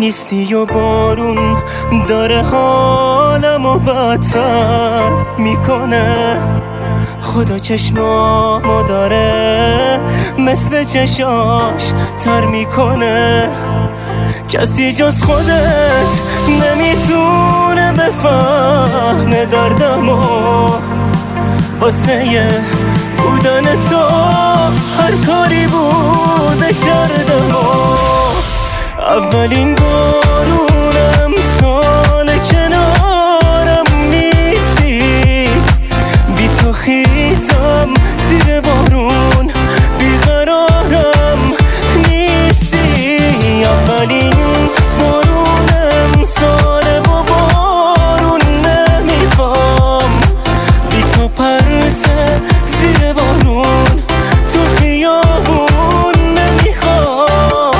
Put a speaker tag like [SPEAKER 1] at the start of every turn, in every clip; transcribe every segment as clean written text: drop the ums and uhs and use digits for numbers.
[SPEAKER 1] نیستی و بارون داره حالمو بدتر میکنه. خدا چشمامو داره مثل چشاش تر میکنه. کسی جز خودت نمیتونه بفهمه دردمو. واسه بودن تو هر کاری بوده کردم. اولین بارونم سال کنارم نیستی. بی تو خیزم زیر بارون بیقرارم نیستی. اولین بارونم ساله و بارون نمیخوام. بی تو پرسه زیر بارون تو خیابون نمیخوام.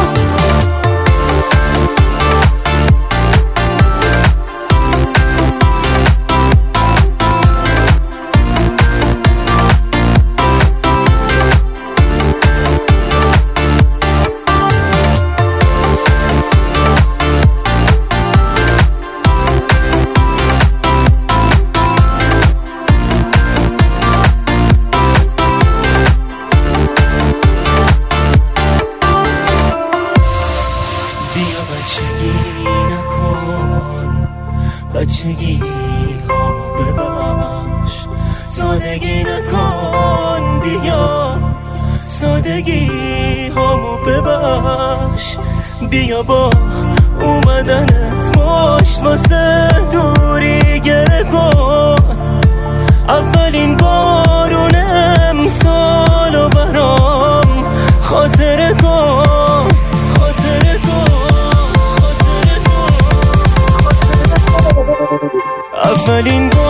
[SPEAKER 1] بچگی هامو ببخش، سادگی نکن. بیا سادگی هامو ببخش. بیا با اومدنت مشت واسه دوری گره کن. اولین بارون امسالو برام خاطره کن. اولین